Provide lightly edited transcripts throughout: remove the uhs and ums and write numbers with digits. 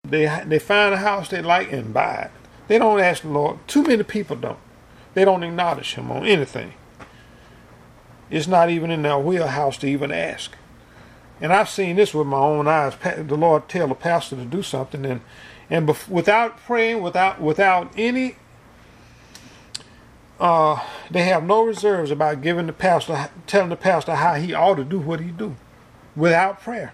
They find a house they like and buy it. They don't ask the Lord. Too many people don't. They don't acknowledge him on anything. It's not even in their wheelhouse to even ask. And I've seen this with my own eyes. The Lord tell the pastor to do something, and without praying, without any, they have no reserves about telling the pastor how he ought to do what he do, without prayer.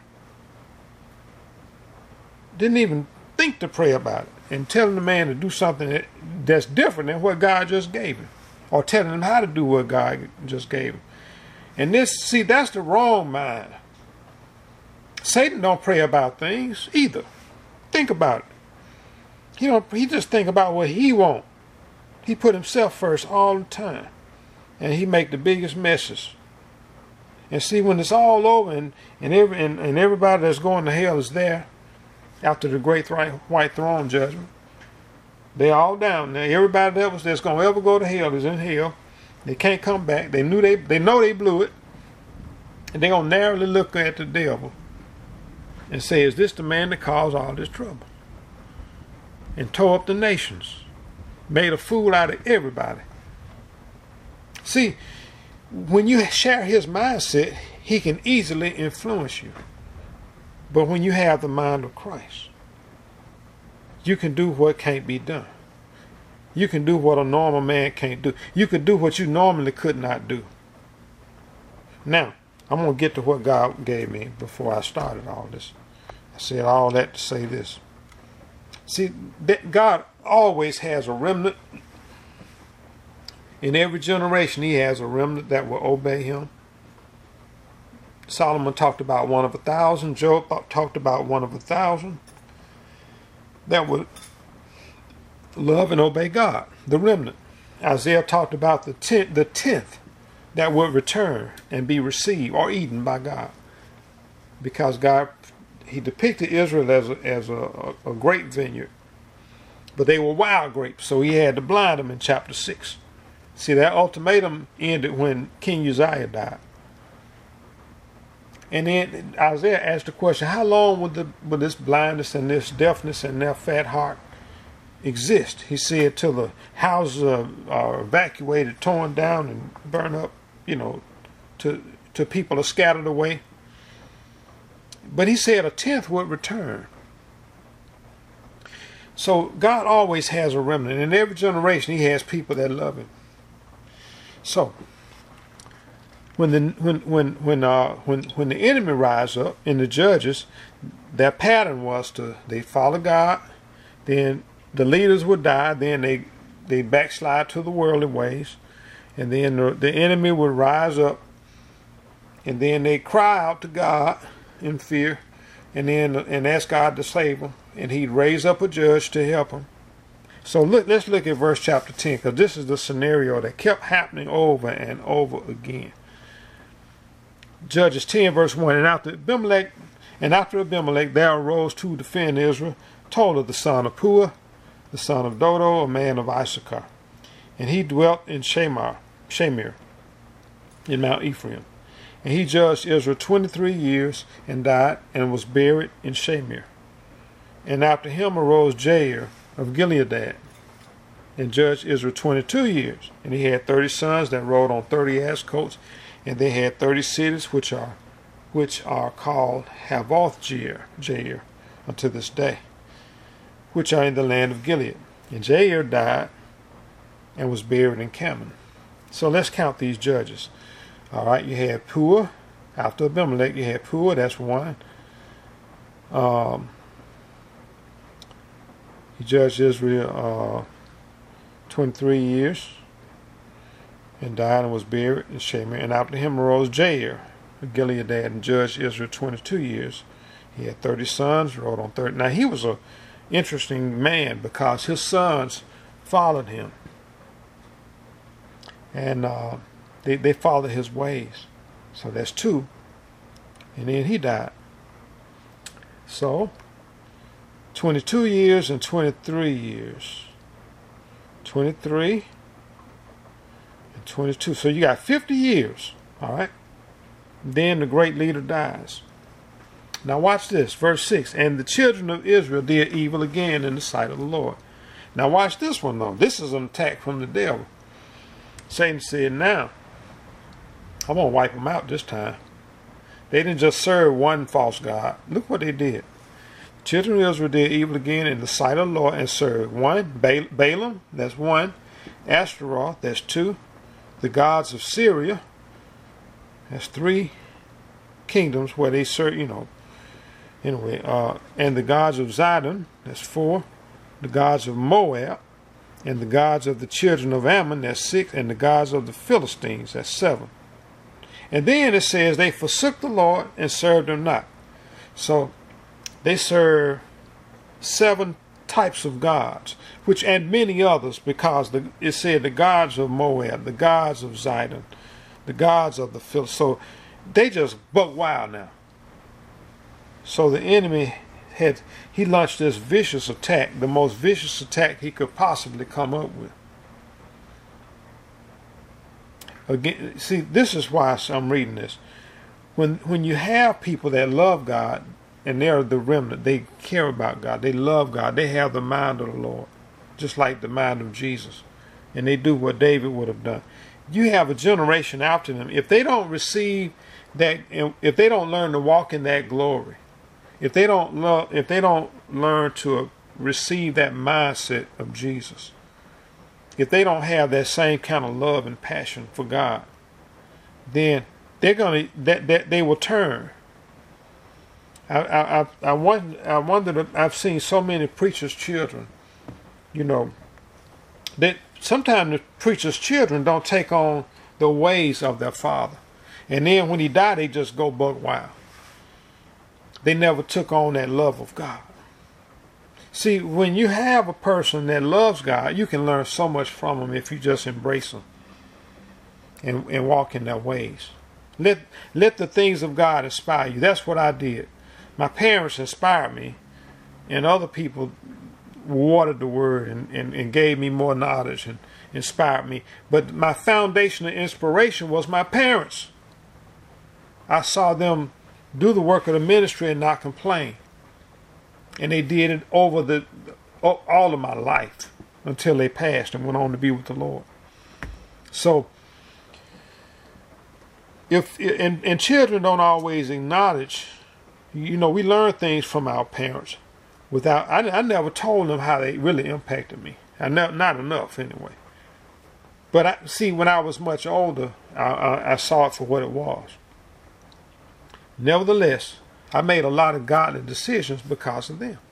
Didn't even think to pray about it, and telling the man to do something that's different than what God just gave him, or telling him how to do what God just gave him. And that's the wrong mind. Satan don't pray about things either. Think about it. He just think about what he want. He put himself first all the time, and he make the biggest messes. And see, when it's all over, and everybody that's going to hell is there after the great white throne judgment, they all down there. Everybody that's going to ever go to hell is in hell. They can't come back. They know they blew it, and they're gonna narrowly look at the devil and say, is this the man that caused all this trouble and tore up the nations, made a fool out of everybody? See, when you share his mindset, he can easily influence you. But when you have the mind of Christ, you can do what can't be done. You can do what a normal man can't do. You can do what you normally could not do. Now, I'm going to get to what God gave me before I started all this. I said all that to say this. See, God always has a remnant. In every generation, he has a remnant that will obey him. Solomon talked about one of 1,000. Job talked about one of 1,000 that would love and obey God, the remnant. Isaiah talked about the tenth that would return and be received or eaten by God, because God, he depicted Israel as a grape vineyard, but they were wild grapes, so he had to blind them in chapter 6. See, that ultimatum ended when King Uzziah died. And then Isaiah asked the question, how long would this blindness and this deafness and their fat heart exist? He said, till the houses are evacuated, torn down, and burned up, to people are scattered away. But he said a tenth would return. So God always has a remnant. In every generation, he has people that love him. So when the enemy rise up in the judges, their pattern was they follow God, then the leaders would die, then they backslide to the worldly ways, and then the enemy would rise up, and then they cry out to God in fear, and ask God to save them, and he'd raise up a judge to help them. So let's look at verse chapter 10, because this is the scenario that kept happening over and over again. Judges 10 verse 1, and after Abimelech there arose to defend Israel Tola the son of Puah, the son of Dodo, a man of Issachar, and he dwelt in Shamir in Mount Ephraim. And he judged Israel 23 years and died and was buried in Shamir. And after him arose Jair of Gilead and judged Israel 22 years. And he had 30 sons that rode on 30 ass coats, and they had 30 cities which are called Havoth Jair unto this day, which are in the land of Gilead. And Jair died and was buried in Cammon. So let's count these judges. All right, you had Puah. After Abimelech, you had Puah, that's one. He judged Israel 23 years and died and was buried in Shamir. And after him arose Jair of Gilead and judged Israel 22 years. He had 30 sons, rode on 30. Now he was an interesting man because his sons followed him. And they followed his ways. So that's two. And then he died. So 22 years and 23 years. 23 and 22. So you got 50 years. All right. Then the great leader dies. Now watch this, verse 6. And the children of Israel did evil again in the sight of the Lord. Now watch this one though. This is an attack from the devil. Satan said, now, I'm going to wipe them out this time. They didn't just serve one false god. Look what they did. Children of Israel did evil again in the sight of the Lord and served one, Balaam, that's one, Ashtaroth, that's two, the gods of Syria, that's three kingdoms where they serve, and the gods of Zidon, that's four, the gods of Moab, and the gods of the children of Ammon, that's six, and the gods of the Philistines, that's seven. And then it says they forsook the Lord and served him not. So they serve 7 types of gods, which and many others, because it said the gods of Moab, the gods of Zidon, the gods of the Philistines. So they just buck wild now. So the enemy he launched this vicious attack, the most vicious attack he could possibly come up with. Again, see, this is why I'm reading this. When you have people that love God, and they're the remnant, they care about God, they love God, they have the mind of the Lord, just like the mind of Jesus, and they do what David would have done. You have a generation after them. If they don't receive that, if they don't learn to walk in that glory, if they don't learn to receive that mindset of Jesus, if they don't have that same kind of love and passion for God, then they will turn. I wonder. I've seen so many preachers' children, that sometimes the preachers' children don't take on the ways of their father, and then when he died, they just go buck wild. They never took on that love of God. See, when you have a person that loves God, you can learn so much from them if you just embrace them and walk in their ways. Let the things of God inspire you. That's what I did. My parents inspired me, and other people watered the word and gave me more knowledge and inspired me. But my foundation of inspiration was my parents. I saw them do the work of the ministry and not complain. And they did it over all of my life until they passed and went on to be with the Lord. So, and children don't always acknowledge, we learn things from our parents without, I never told them how they really impacted me. Not enough anyway. But when I was much older, I saw it for what it was. Nevertheless, I made a lot of godly decisions because of them.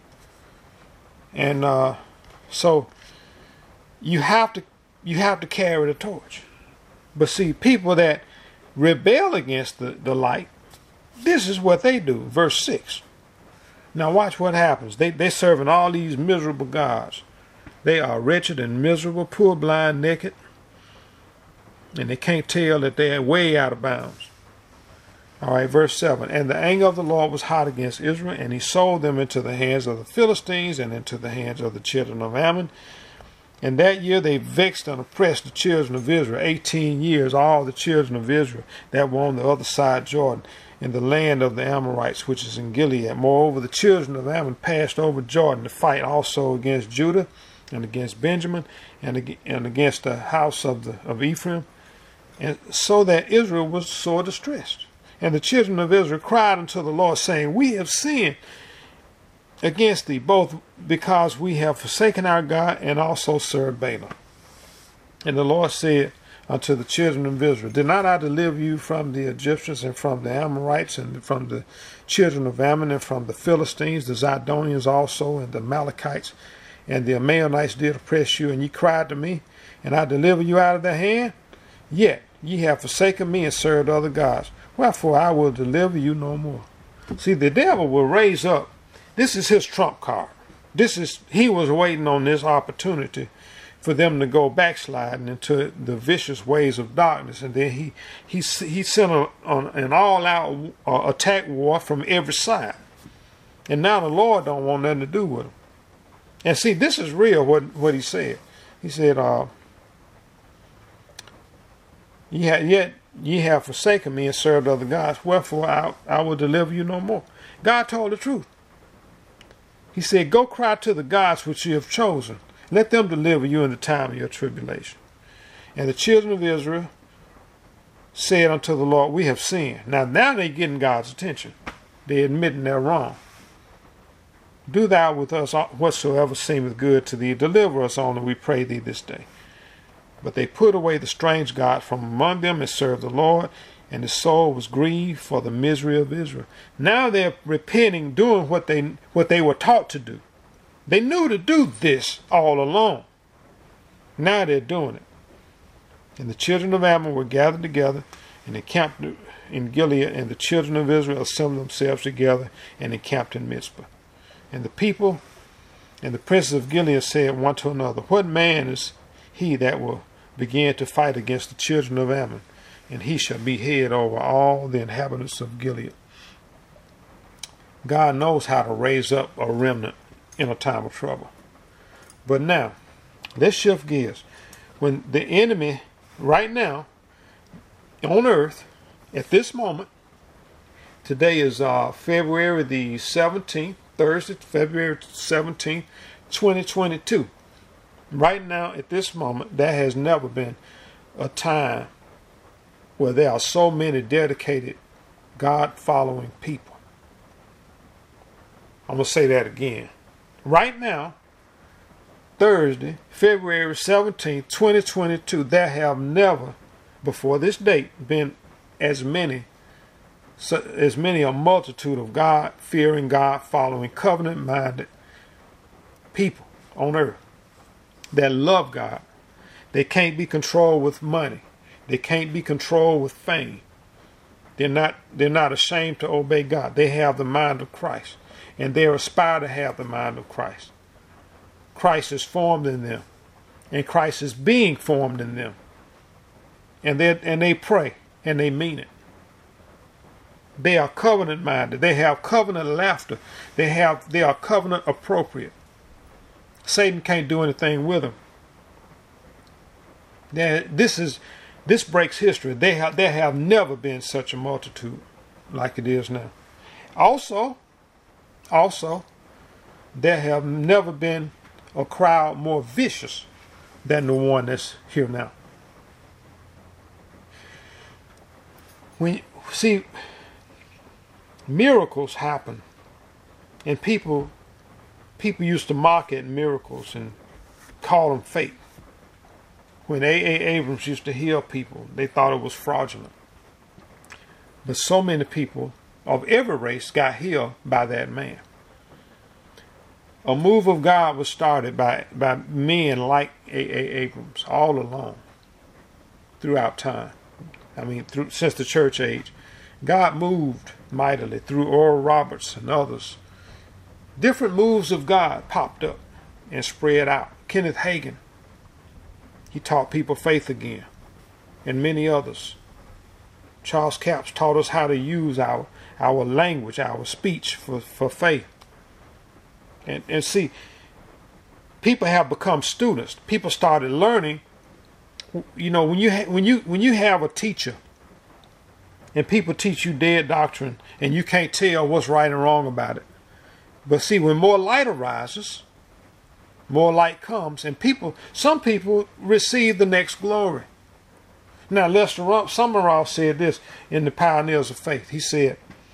And so you have to carry the torch. But see, people that rebel against the light, this is what they do. Verse 6. Now watch what happens. They're serving all these miserable gods. They are wretched and miserable, poor, blind, naked. And they can't tell that they're way out of bounds. All right, verse 7. And the anger of the Lord was hot against Israel, and he sold them into the hands of the Philistines and into the hands of the children of Ammon. And that year they vexed and oppressed the children of Israel. 18 years, all the children of Israel that were on the other side of Jordan, in the land of the Amorites, which is in Gilead. Moreover, the children of Ammon passed over Jordan to fight also against Judah and against Benjamin and against the house of Ephraim, and so that Israel was sore distressed. And the children of Israel cried unto the Lord, saying, We have sinned against thee, both because we have forsaken our God and also served Balaam. And the Lord said unto the children of Israel, Did not I deliver you from the Egyptians and from the Amorites and from the children of Ammon and from the Philistines, the Zidonians also, and the Amalekites, and the Ammonites did oppress you, and ye cried to me, and I delivered you out of their hand? Yet ye have forsaken me and served other gods. Wherefore I will deliver you no more. See, the devil will raise up. This is his trump card. He was waiting on this opportunity for them to go backsliding into the vicious ways of darkness, and then he sent an all-out attack war from every side. And now the Lord don't want nothing to do with him. And see, this is real. What he said. He said, Ye have forsaken me and served other gods, wherefore I will deliver you no more. God told the truth. He said, go cry to the gods which you have chosen. Let them deliver you in the time of your tribulation. And the children of Israel said unto the Lord, we have sinned. Now they're getting God's attention. They're admitting they're wrong. Do thou with us whatsoever seemeth good to thee. Deliver us only, we pray thee, this day. But they put away the strange gods from among them and served the Lord, and his soul was grieved for the misery of Israel. Now they're repenting, doing what they were taught to do. They knew to do this all along. Now they're doing it. And the children of Ammon were gathered together and encamped in Gilead, and the children of Israel assembled themselves together and encamped in Mizpah. And the people and the princes of Gilead said one to another, what man is he that will begin to fight against the children of Ammon? And he shall be head over all the inhabitants of Gilead. God knows how to raise up a remnant in a time of trouble. But now, let's shift gears. When the enemy, right now, on earth, at this moment, today is February the 17th, Thursday, February 17th, 2022. Right now, at this moment, there has never been a time where there are so many dedicated, God-following people. I'm going to say that again. Right now, Thursday, February 17th, 2022, there have never, before this date, been as many a multitude of God-fearing, God-following, covenant-minded people on earth that love God. They can't be controlled with money. They can't be controlled with fame. They're not ashamed to obey God. They have the mind of Christ, and they aspire to have the mind of Christ. Christ is formed in them, and Christ is being formed in them. And they pray, and they mean it. They are covenant minded. They have covenant laughter. They are covenant appropriate. Satan can't do anything with them. This breaks history. There have never been such a multitude like it is now. Also, there have never been a crowd more vicious than the one that's here now. When see, miracles happen, and people used to mock at miracles and call them fake. When A.A. Abrams used to heal people, they thought it was fraudulent. But so many people of every race got healed by that man. A move of God was started by men like A.A. Abrams all along, throughout time. Since the church age. God moved mightily through Oral Roberts and others. Different moves of God popped up and spread out. Kenneth Hagin, he taught people faith again, and many others. Charles Capps taught us how to use our language, our speech for faith. And see, people have become students. People started learning. You know, when you have a teacher, and people teach you dead doctrine, and you can't tell what's right and wrong about it. But see, when more light arises, more light comes, and some people receive the next glory. Now, Lester Summerall said this in the Pioneers of Faith. He said,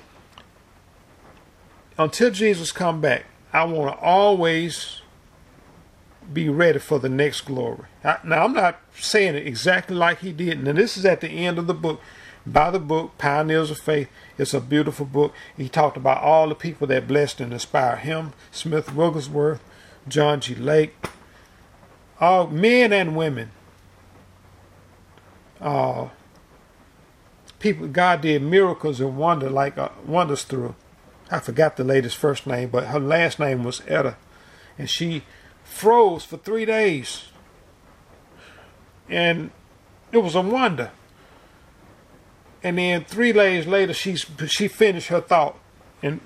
until Jesus come back, I want to always be ready for the next glory. Now, I'm not saying it exactly like he did. Now, this is at the end of the book. By the book, Pioneers of Faith. It's a beautiful book. He talked about all the people that blessed and inspired him. Smith Wigglesworth, John G. Lake, all men and women. People, God did miracles and wonders through. I forgot the lady's first name, but her last name was Etta, and she froze for 3 days, and it was a wonder. And then 3 days later, she finished her thought, and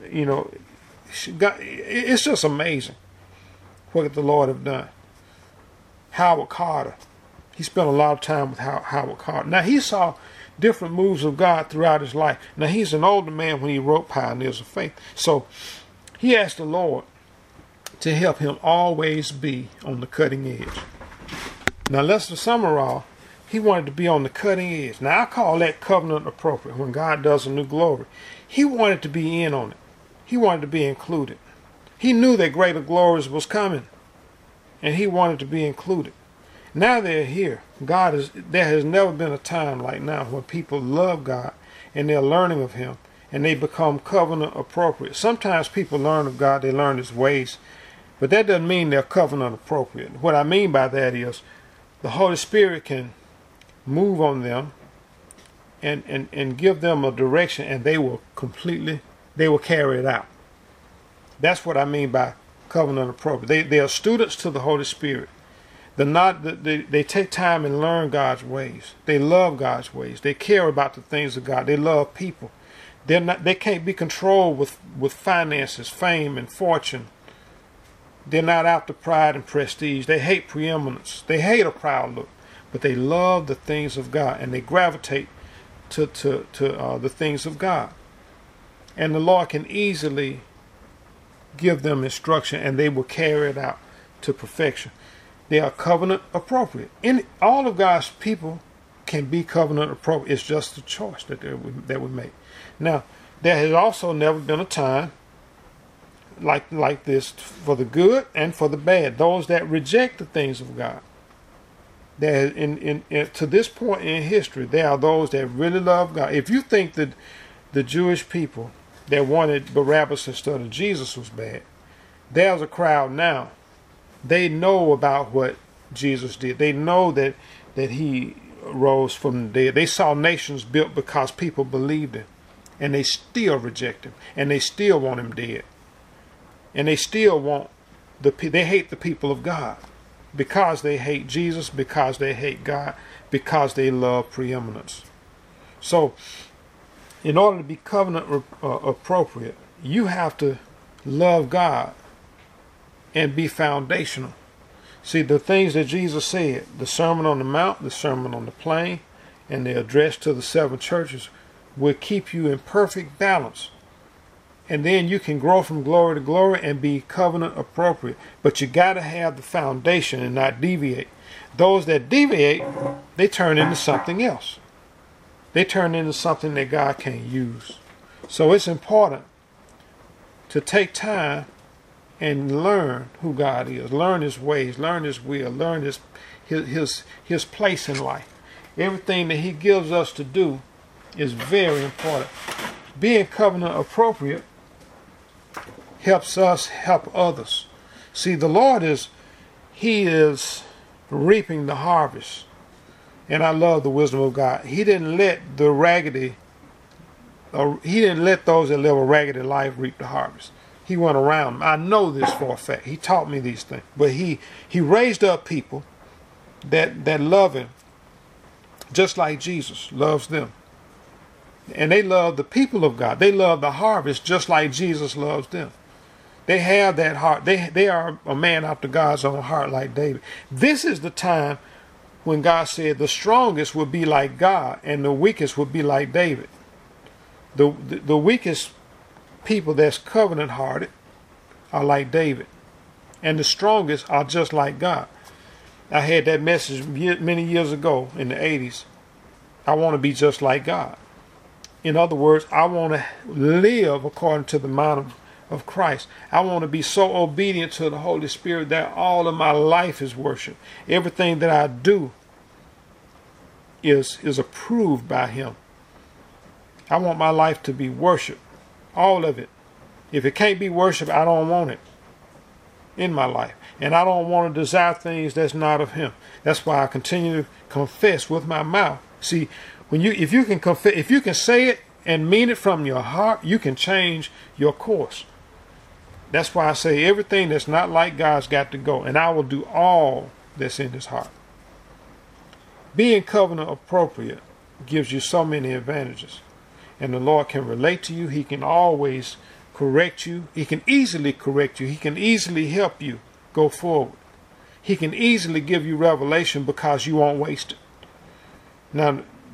it's just amazing what the Lord have done. Howard Carter, he spent a lot of time with Howard Carter. Now he saw different moves of God throughout his life. Now, he's an older man when he wrote Pioneers of Faith. So he asked the Lord to help him always be on the cutting edge. Now, Lester Summerall, he wanted to be on the cutting edge. Now, I call that covenant appropriate when God does a new glory. He wanted to be in on it. He wanted to be included. He knew that greater glories was coming, and he wanted to be included. Now they're here. There has never been a time like now when people love God and they're learning of him and they become covenant appropriate. Sometimes people learn of God, they learn his ways, but that doesn't mean they're covenant appropriate. What I mean by that is the Holy Spirit can move on them and give them a direction, and they will carry it out. That's what I mean by covenant appropriate. They are students to the Holy Spirit. They take time and learn God's ways. They love God's ways. They care about the things of God. They love people. They can't be controlled with finances, fame, and fortune. They're not after pride and prestige. They hate preeminence. They hate a proud look. But they love the things of God, and they gravitate to the things of God. And the Lord can easily give them instruction, and they will carry it out to perfection. They are covenant appropriate. All of God's people can be covenant appropriate. It's just a choice that we make. Now, there has also never been a time like this for the good and for the bad. Those that reject the things of God. To this point in history, there are those that really love God. If you think that the Jewish people that wanted Barabbas instead of Jesus was bad, there's a crowd now. They know about what Jesus did. They know that he rose from the dead. They saw nations built because people believed him. And they still reject him. And they still want him dead. And they still want they hate the people of God. Because they hate Jesus, because they hate God, because they love preeminence. So, in order to be covenant appropriate, you have to love God and be foundational. See, the things that Jesus said, the Sermon on the Mount, the Sermon on the Plain, and the address to the 7 churches will keep you in perfect balance. And then you can grow from glory to glory and be covenant appropriate. But you got to have the foundation and not deviate. Those that deviate, they turn into something else. They turn into something that God can't use. So it's important to take time and learn who God is, learn his ways, learn his will, learn his place in life. Everything that he gives us to do is very important. Being covenant appropriate helps us help others. See, the Lord he is reaping the harvest. And I love the wisdom of God. He didn't let those that live a raggedy life reap the harvest. He went around them. I know this for a fact. He taught me these things. But he raised up people that love him just like Jesus loves them. And they love the people of God. They love the harvest just like Jesus loves them. They have that heart. They are a man after God's own heart like David. This is the time when God said the strongest will be like God and the weakest will be like David. The weakest people that's covenant hearted are like David, and the strongest are just like God. I had that message many years ago in the 80s. I want to be just like God. In other words, I want to live according to the mind of Christ. I want to be so obedient to the Holy Spirit that all of my life is worship. Everything that I do is approved by him. I want my life to be worship. All of it. If it can't be worship, I don't want it in my life. And I don't want to desire things that's not of him. That's why I continue to confess with my mouth. See, if you can say it and mean it from your heart, you can change your course. That's why I say everything that's not like God's got to go. And I will do all that's in his heart. Being covenant appropriate gives you so many advantages. And the Lord can relate to you. He can always correct you. He can easily correct you. He can easily help you go forward. He can easily give you revelation because you won't waste it. Now,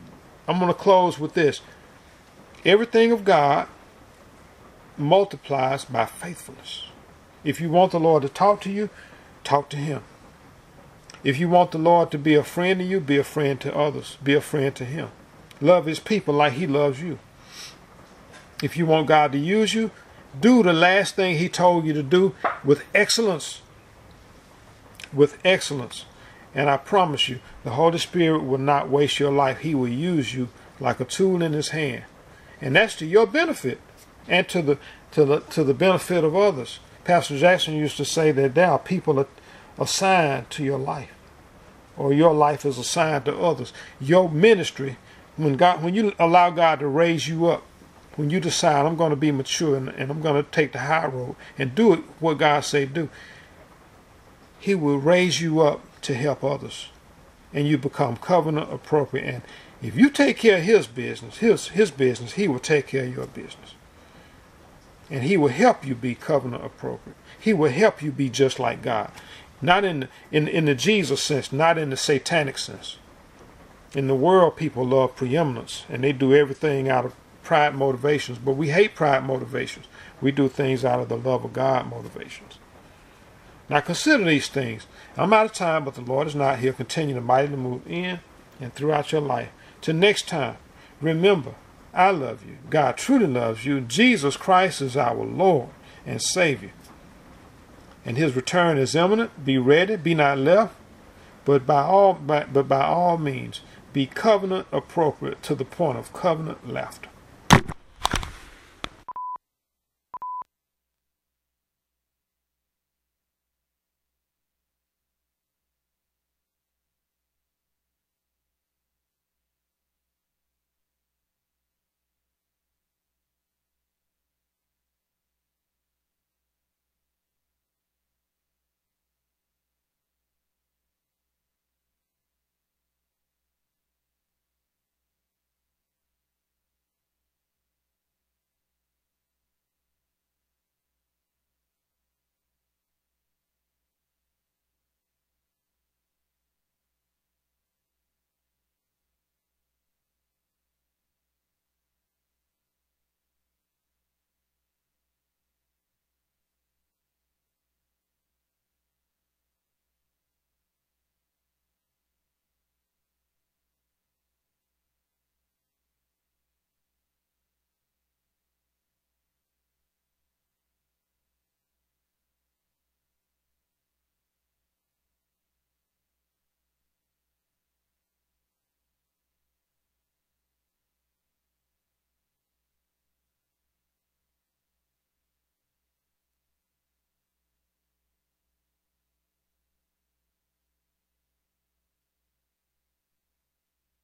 I'm going to close with this. Everything of God multiplies by faithfulness. If you want the Lord to talk to you, talk to him. If you want the Lord to be a friend to you, be a friend to others. Be a friend to him. Love his people like he loves you. If you want God to use you, do the last thing he told you to do with excellence. With excellence. And I promise you, the Holy Spirit will not waste your life. He will use you like a tool in his hand. And that's to your benefit and to the benefit of others. Pastor Jackson used to say that there are people assigned to your life, or your life is assigned to others. Your ministry, when you allow God to raise you up, when you decide I'm going to be mature and I'm going to take the high road and do it what God say do, he will raise you up to help others, and you become covenant appropriate. And if you take care of his business, his business, he will take care of your business. And he will help you be covenant appropriate. He will help you be just like God. Not in the Jesus sense, not in the satanic sense. In the world, people love preeminence, and they do everything out of pride motivations. But we hate pride motivations. We do things out of the love of God motivations. Now consider these things. I'm out of time, but the Lord is not. He'll continue to mightily move in and throughout your life. Till next time, remember, I love you. God truly loves you. Jesus Christ is our Lord and Savior. And his return is imminent. Be ready. Be not left. But by all means, be covenant appropriate to the point of covenant laughter.